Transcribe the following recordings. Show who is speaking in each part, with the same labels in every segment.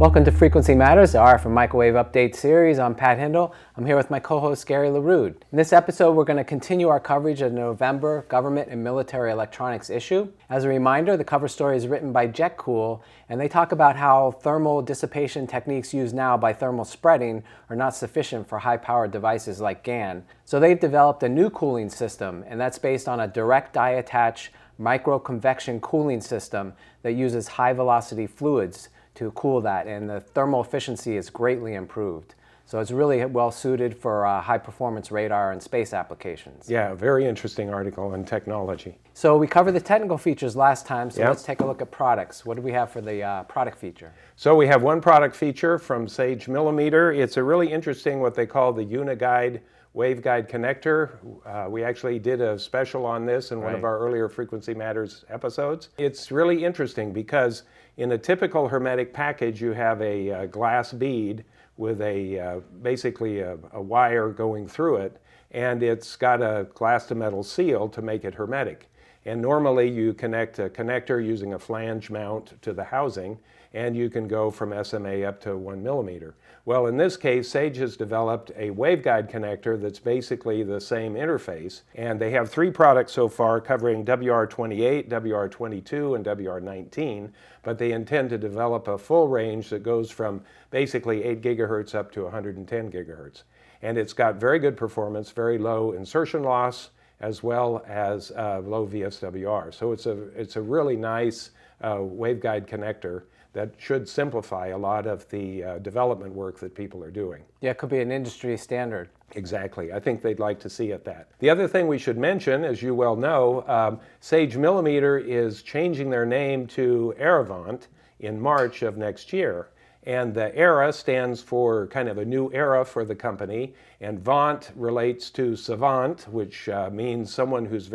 Speaker 1: Welcome to Frequency Matters, the RF and Microwave Update series. I'm Pat Hindle. I'm here with my co-host Gary LaRude. In this episode, we're going to continue our coverage of the November Government and Military Electronics issue. As a reminder, the cover story is written by JetCool, and they talk about how thermal dissipation techniques used now by thermal spreading are not sufficient for high-powered devices like GaN. So they've developed a new cooling system, and that's based on a direct die-attach microconvection cooling system that uses high-velocity fluids to cool that, and the thermal efficiency is greatly improved. So it's really well suited for high-performance radar and space applications.
Speaker 2: Yeah, very interesting article on technology.
Speaker 1: So we covered the technical features last time, so let's take a look at products. What do we have for the product feature?
Speaker 2: So we have one product feature from Sage Millimeter. It's a really interesting, what they call the Uniguide waveguide connector. We actually did a special on this in one of our earlier Frequency Matters episodes. It's really interesting because in a typical hermetic package, you have a glass bead with basically a wire going through it, and it's got a glass to metal seal to make it hermetic. And normally you connect a connector using a flange mount to the housing, and you can go from SMA up to 1 millimeter. Well, in this case, Sage has developed a waveguide connector that's basically the same interface, and they have 3 products so far covering WR28, WR22, and WR19, but they intend to develop a full range that goes from basically 8 gigahertz up to 110 gigahertz. And it's got very good performance, very low insertion loss, as well as low VSWR. So it's a really nice waveguide connector that should simplify a lot of the development work that people are doing.
Speaker 1: Yeah, it could be an industry standard.
Speaker 2: Exactly. I think they'd like to see it that. The other thing we should mention, as you well know, Sage Millimeter is changing their name to Aerovant in March of next year. And the ERA stands for kind of a new era for the company, and Vant relates to savant, which means someone who's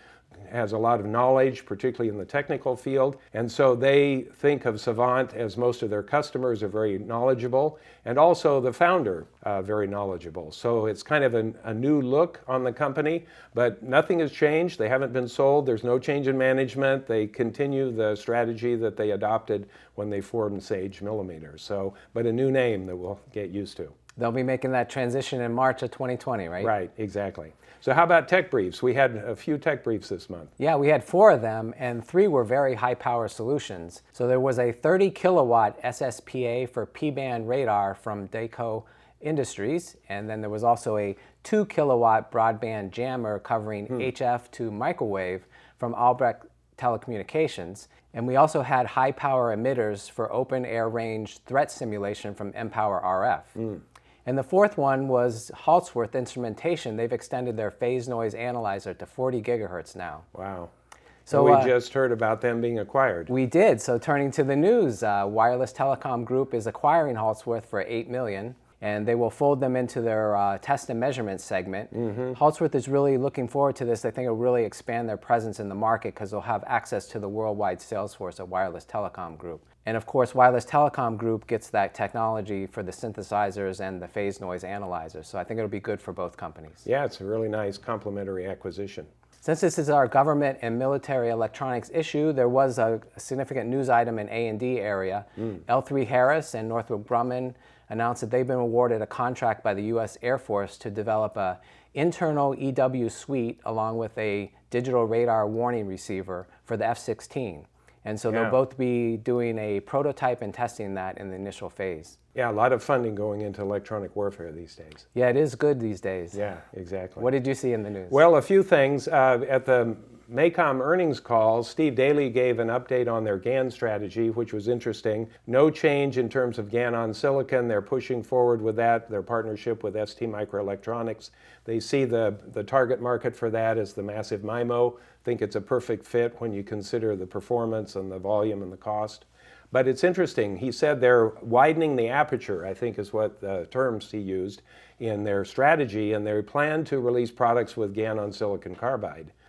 Speaker 2: has a lot of knowledge, particularly in the technical field. And so they think of savant as most of their customers are very knowledgeable, and also the founder very knowledgeable. So it's kind of a new look on the company, but nothing has changed. They haven't been sold. There's no change in management. They continue the strategy that they adopted when they formed Sage Millimeter. So, but a new name that we'll get used to.
Speaker 1: They'll be making that transition in March of 2020, right?
Speaker 2: Right, exactly. So how about tech briefs? We had a few tech briefs this month.
Speaker 1: Yeah, we had 4 of them, and 3 were very high-power solutions. So there was a 30-kilowatt SSPA for P-band radar from Daco Industries, and then there was also a 2-kilowatt broadband jammer covering HF to microwave from Albrecht Telecommunications. And we also had high-power emitters for open-air range threat simulation from Empower RF. And the 4th one was Halsworth Instrumentation. They've extended their phase noise analyzer to 40 gigahertz now.
Speaker 2: Wow.
Speaker 1: So
Speaker 2: we just heard about them being acquired.
Speaker 1: We did. So turning to the news, Wireless Telecom Group is acquiring Halsworth for $8 million, and they will fold them into their test and measurement segment. Halsworth is really looking forward to this. They think it will really expand their presence in the market because they'll have access to the worldwide sales force of Wireless Telecom Group. And of course, Wireless Telecom Group gets that technology for the synthesizers and the phase noise analyzers. So I think it'll be good for both companies.
Speaker 2: Yeah, it's a really nice complementary acquisition.
Speaker 1: Since this is our government and military electronics issue, there was a significant news item in A&D area. L3Harris and Northrop Grumman announced that they've been awarded a contract by the U.S. Air Force to develop an internal EW suite along with a digital radar warning receiver for the F-16. And so they'll both be doing a prototype and testing that in the initial phase.
Speaker 2: Yeah, a lot of funding going into electronic warfare these days.
Speaker 1: Yeah, it is good these days.
Speaker 2: Yeah, exactly.
Speaker 1: What did you see in the news?
Speaker 2: Well, a few things. At the MACOM earnings call, Steve Daly gave an update on their GaN strategy, which was interesting. No change in terms of GaN on silicon. They're pushing forward with that, their partnership with STMicroelectronics. They see the target market for that as the massive MIMO. Think it's a perfect fit when you consider the performance and the volume and the cost. But it's interesting. He said they're widening the aperture, I think is what the terms he used, in their strategy, and they plan to release products with GaN on silicon carbide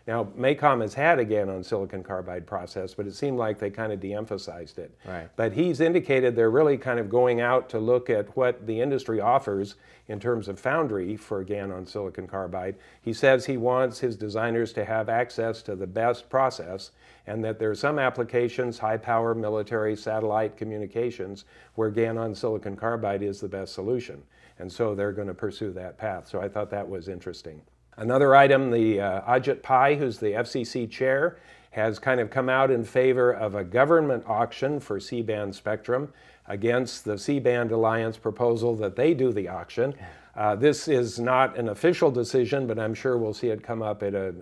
Speaker 2: Now, MACOM has had a GaN on silicon carbide process, but it seemed like they kind of de-emphasized it.
Speaker 1: Right.
Speaker 2: But he's indicated they're really kind of going out to look at what the industry offers in terms of foundry for GaN on silicon carbide. He says he wants his designers to have access to the best process, and that there are some applications, high power, military, satellite communications, where GaN on silicon carbide is the best solution. And so they're going to pursue that path. So I thought that was interesting. Another item, the Ajit Pai, who's the FCC chair, has kind of come out in favor of a government auction for C-band spectrum against the C-band Alliance proposal that they do the auction. This is not an official decision, but I'm sure we'll see it come up at a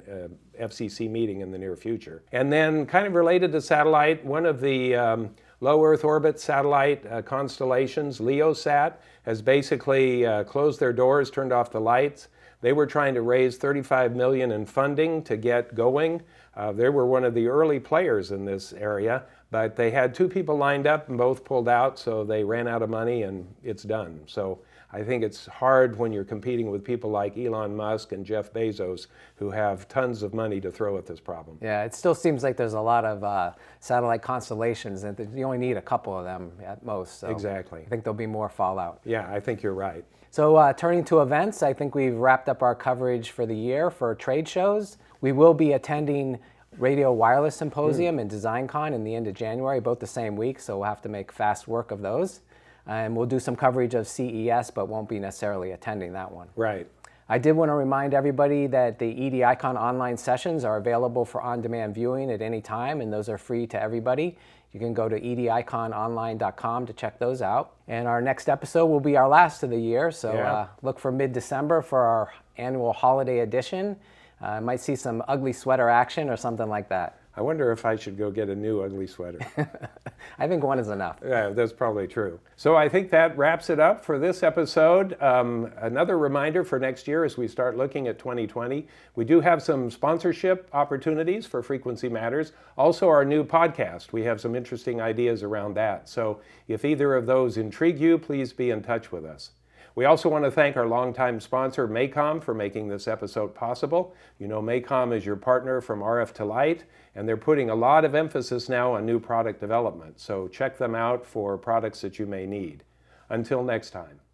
Speaker 2: FCC meeting in the near future. And then kind of related to satellite, one of the low Earth orbit satellite constellations, LeoSat, has basically closed their doors, turned off the lights. They were trying to raise $35 million in funding to get going. They were one of the early players in this area, but they had 2 people lined up and both pulled out, so they ran out of money and it's done. So I think it's hard when you're competing with people like Elon Musk and Jeff Bezos, who have tons of money to throw at this problem.
Speaker 1: Yeah, it still seems like there's a lot of satellite constellations, and you only need a couple of them at most. So
Speaker 2: exactly.
Speaker 1: I think there'll be more fallout.
Speaker 2: Yeah, I think you're right.
Speaker 1: So turning to events, I think we've wrapped up our coverage for the year for trade shows. We will be attending Radio Wireless Symposium and DesignCon in the end of January, both the same week, so we'll have to make fast work of those. And we'll do some coverage of CES, but won't be necessarily attending that one.
Speaker 2: Right.
Speaker 1: I did want to remind everybody that the ED-ICON online sessions are available for on-demand viewing at any time, and those are free to everybody. You can go to edicononline.com to check those out. And our next episode will be our last of the year, so look for mid-December for our annual holiday edition. Might see some ugly sweater action or something like that.
Speaker 2: I wonder if I should go get a new ugly sweater.
Speaker 1: I think one is enough.
Speaker 2: Yeah, that's probably true. So I think that wraps it up for this episode. Another reminder for next year as we start looking at 2020, we do have some sponsorship opportunities for Frequency Matters. Also our new podcast. We have some interesting ideas around that. So if either of those intrigue you, please be in touch with us. We also want to thank our longtime sponsor, MACOM, for making this episode possible. You know, MACOM is your partner from RF to Light, and they're putting a lot of emphasis now on new product development. So check them out for products that you may need. Until next time.